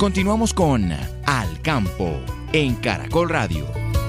Continuamos con Al Campo en Caracol Radio.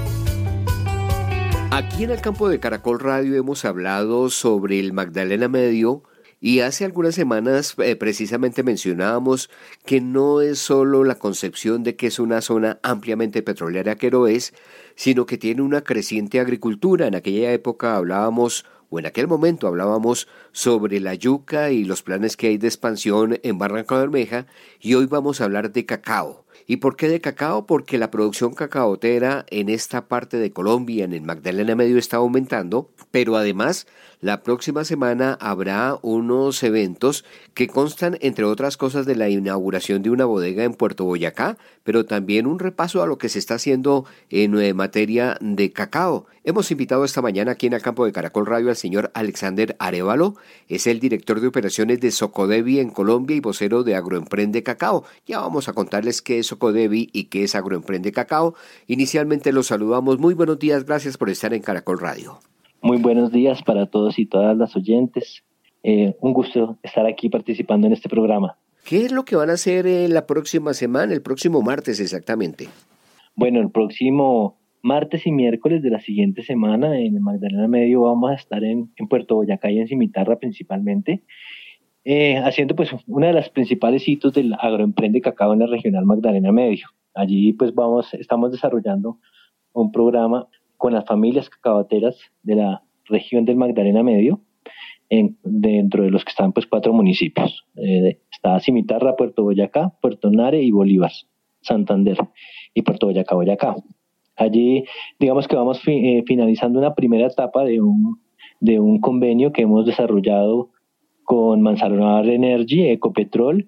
Aquí en el campo de Caracol Radio hemos hablado sobre el Magdalena Medio y hace algunas semanas precisamente mencionábamos que no es solo la concepción de que es una zona ampliamente petrolera que lo es, sino que tiene una creciente agricultura. En aquella época hablábamos, o en aquel momento hablábamos sobre la yuca y los planes que hay de expansión en Barranca Bermeja, y hoy vamos a hablar de cacao. ¿Y por qué de cacao? Porque la producción cacaotera en esta parte de Colombia, en el Magdalena Medio, está aumentando, pero además la próxima semana habrá unos eventos que constan, entre otras cosas, de la inauguración de una bodega en Puerto Boyacá, pero también un repaso a lo que se está haciendo en materia de cacao. Hemos invitado esta mañana aquí en el campo de Caracol Radio al señor Alexander Arévalo, es el director de operaciones de Socodevi en Colombia y vocero de Agroemprende Cacao. Ya vamos a contarles qué es Socodevi y qué es Agroemprende Cacao. Inicialmente los saludamos. Muy buenos días, gracias por estar en Caracol Radio. Muy buenos días para todos y todas las oyentes. Un gusto estar aquí participando en este programa. ¿Qué es lo que van a hacer la próxima semana, el próximo martes exactamente? Bueno, el próximo martes y miércoles de la siguiente semana en el Magdalena Medio vamos a estar en Puerto Boyacá y en Cimitarra principalmente, haciendo pues una de las principales hitos del Agroemprende Cacao en la regional Magdalena Medio. Allí pues estamos desarrollando un programa con las familias cacaoteras de la región del Magdalena Medio, dentro de los que están pues 4 municipios. Está Cimitarra, Puerto Boyacá, Puerto Nare y Bolívar, Santander y Puerto Boyacá, Boyacá. Allí digamos que vamos finalizando una primera etapa de un convenio que hemos desarrollado con Manzanar Energy, Ecopetrol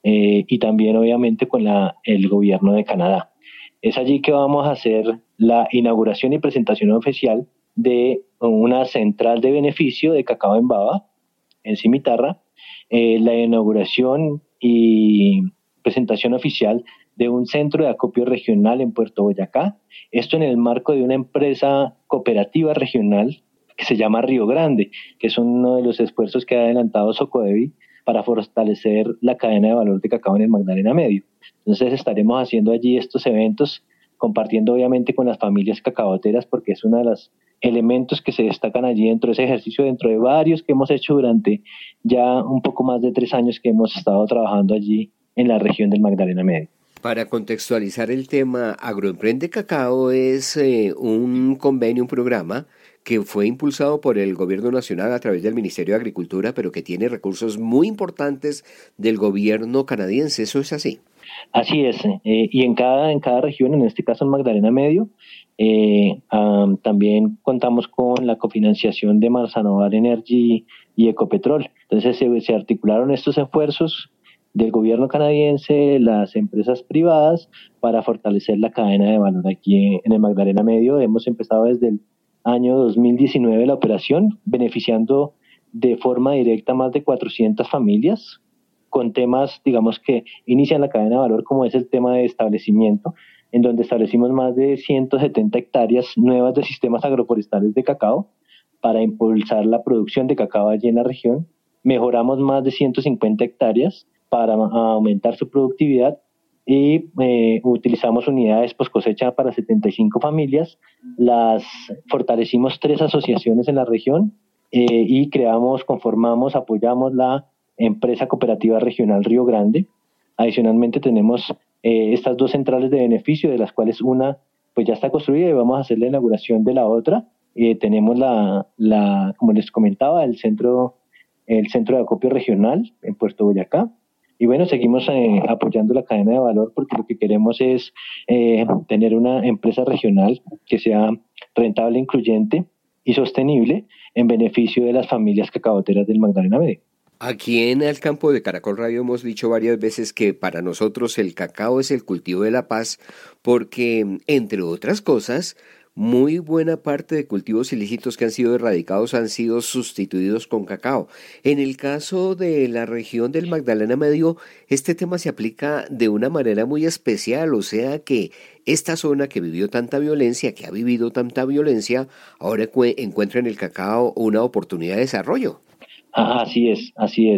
y también obviamente con el gobierno de Canadá. Es allí que vamos a hacer la inauguración y presentación oficial de una central de beneficio de cacao en baba en Cimitarra, la inauguración y presentación oficial de un centro de acopio regional en Puerto Boyacá, esto en el marco de una empresa cooperativa regional que se llama Río Grande, que es uno de los esfuerzos que ha adelantado Socodevi para fortalecer la cadena de valor de cacao en el Magdalena Medio. Entonces estaremos haciendo allí estos eventos, compartiendo obviamente con las familias cacaoteras, porque es uno de los elementos que se destacan allí dentro de ese ejercicio, dentro de varios que hemos hecho durante ya un poco más de 3 años que hemos estado trabajando allí en la región del Magdalena Medio. Para contextualizar el tema, Agroemprende Cacao es un convenio, un programa que fue impulsado por el Gobierno Nacional a través del Ministerio de Agricultura, pero que tiene recursos muy importantes del gobierno canadiense. ¿Eso es así? Así es, y en cada región, en este caso en Magdalena Medio, también contamos con la cofinanciación de Manzanar Energy y Ecopetrol. Entonces se articularon estos esfuerzos del gobierno canadiense, las empresas privadas, para fortalecer la cadena de valor aquí en el Magdalena Medio. Hemos empezado desde el año 2019 la operación, beneficiando de forma directa más de 400 familias, con temas, digamos, que inician la cadena de valor, como es el tema de establecimiento, en donde establecimos más de 170 hectáreas nuevas de sistemas agroforestales de cacao para impulsar la producción de cacao allí en la región. Mejoramos más de 150 hectáreas para aumentar su productividad y utilizamos unidades post cosecha para 75 familias. Las fortalecimos 3 asociaciones en la región y conformamos, apoyamos la empresa cooperativa regional Río Grande. Adicionalmente tenemos estas 2 centrales de beneficio, de las cuales una pues ya está construida y vamos a hacer la inauguración de la otra. Tenemos como les comentaba, el centro de acopio regional en Puerto Boyacá. Y bueno, seguimos apoyando la cadena de valor, porque lo que queremos es tener una empresa regional que sea rentable, incluyente y sostenible en beneficio de las familias cacaoteras del Magdalena Medio. Aquí en el campo de Caracol Radio hemos dicho varias veces que para nosotros el cacao es el cultivo de la paz, porque, entre otras cosas, muy buena parte de cultivos ilícitos que han sido erradicados han sido sustituidos con cacao. En el caso de la región del Magdalena Medio, este tema se aplica de una manera muy especial, o sea que esta zona que vivió tanta violencia, que ha vivido tanta violencia, ahora encuentra en el cacao una oportunidad de desarrollo. Así es.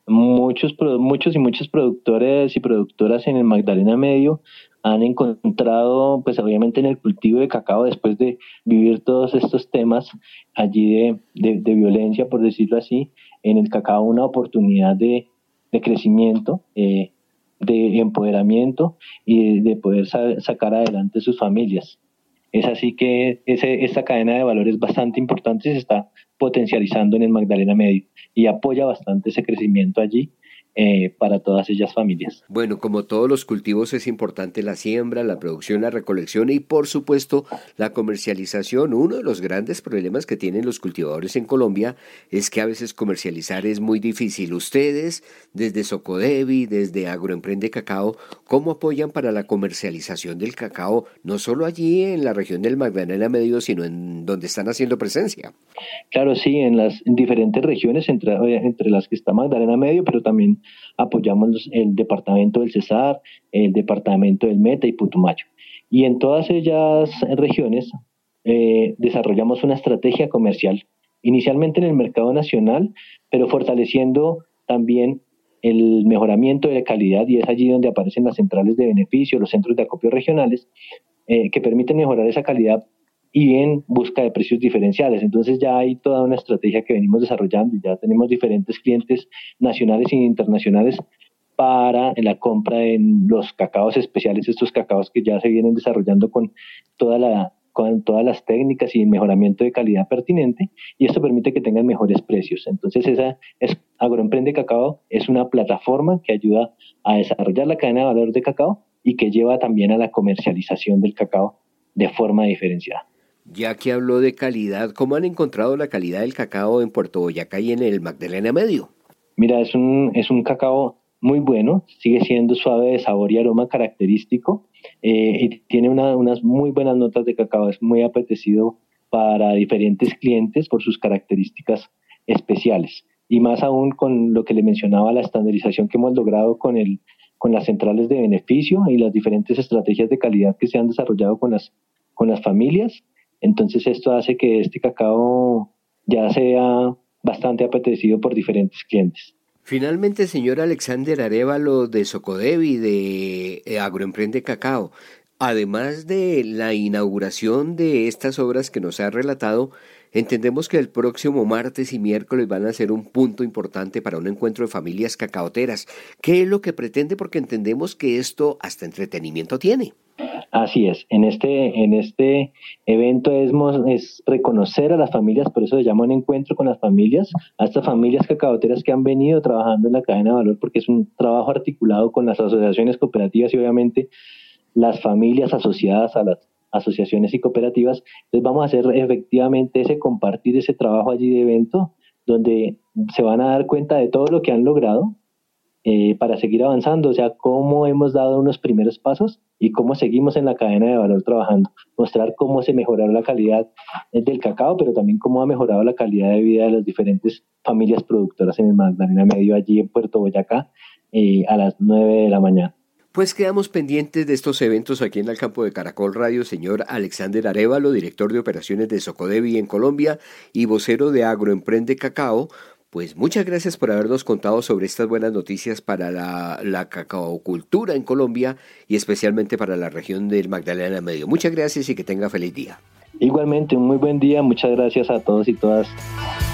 muchos y muchos productores y productoras en el Magdalena Medio han encontrado, pues obviamente en el cultivo de cacao, después de vivir todos estos temas allí de violencia, por decirlo así, en el cacao una oportunidad de crecimiento, de empoderamiento y de poder sacar adelante sus familias. Es así que esta cadena de valor es bastante importante y se está potencializando en el Magdalena Medio y apoya bastante ese crecimiento allí para todas ellas familias. Bueno, como todos los cultivos es importante la siembra, la producción, la recolección y por supuesto la comercialización. Uno de los grandes problemas que tienen los cultivadores en Colombia es que a veces comercializar es muy difícil. Ustedes, desde Socodevi, desde Agroemprende Cacao, ¿cómo apoyan para la comercialización del cacao, no solo allí en la región del Magdalena Medio, sino en donde están haciendo presencia? Claro, sí, en diferentes regiones, entre las que está Magdalena Medio, pero también apoyamos el departamento del Cesar, el departamento del Meta y Putumayo. Y en todas ellas regiones desarrollamos una estrategia comercial, inicialmente en el mercado nacional, pero fortaleciendo también el mejoramiento de la calidad, y es allí donde aparecen las centrales de beneficio, los centros de acopio regionales, que permiten mejorar esa calidad y en busca de precios diferenciales. Entonces ya hay toda una estrategia que venimos desarrollando y ya tenemos diferentes clientes nacionales e internacionales para la compra en los cacaos especiales, estos cacaos que ya se vienen desarrollando con todas las técnicas y mejoramiento de calidad pertinente, y esto permite que tengan mejores precios. Entonces Agroemprende Cacao es una plataforma que ayuda a desarrollar la cadena de valor de cacao y que lleva también a la comercialización del cacao de forma diferenciada. Ya que habló de calidad, ¿cómo han encontrado la calidad del cacao en Puerto Boyacá y en el Magdalena Medio? Mira, es un cacao muy bueno, sigue siendo suave de sabor y aroma característico, y tiene unas muy buenas notas de cacao, es muy apetecido para diferentes clientes por sus características especiales. Y más aún con lo que le mencionaba, la estandarización que hemos logrado con las centrales de beneficio y las diferentes estrategias de calidad que se han desarrollado con las familias. Entonces esto hace que este cacao ya sea bastante apetecido por diferentes clientes. Finalmente, señor Alexander Arévalo de Socodevi, de Agroemprende Cacao, además de la inauguración de estas obras que nos ha relatado, entendemos que el próximo martes y miércoles van a ser un punto importante para un encuentro de familias cacaoteras. ¿Qué es lo que pretende? Porque entendemos que esto hasta entretenimiento tiene. Así es, en este evento es reconocer a las familias, por eso se llama un encuentro con las familias, a estas familias cacaoteras que han venido trabajando en la cadena de valor, porque es un trabajo articulado con las asociaciones cooperativas y obviamente las familias asociadas a las asociaciones y cooperativas. Entonces vamos a hacer efectivamente compartir ese trabajo allí de evento, donde se van a dar cuenta de todo lo que han logrado, para seguir avanzando, o sea, cómo hemos dado unos primeros pasos y cómo seguimos en la cadena de valor trabajando, mostrar cómo se mejoró la calidad del cacao, pero también cómo ha mejorado la calidad de vida de las diferentes familias productoras en el Magdalena Medio, allí en Puerto Boyacá, a las 9 de la mañana. Pues quedamos pendientes de estos eventos aquí en el campo de Caracol Radio, señor Alexander Arévalo, director de operaciones de Socodevi en Colombia y vocero de Agroemprende Cacao. Pues muchas gracias por habernos contado sobre estas buenas noticias para la cacaocultura en Colombia y especialmente para la región del Magdalena Medio. Muchas gracias y que tenga feliz día. Igualmente, un muy buen día. Muchas gracias a todos y todas.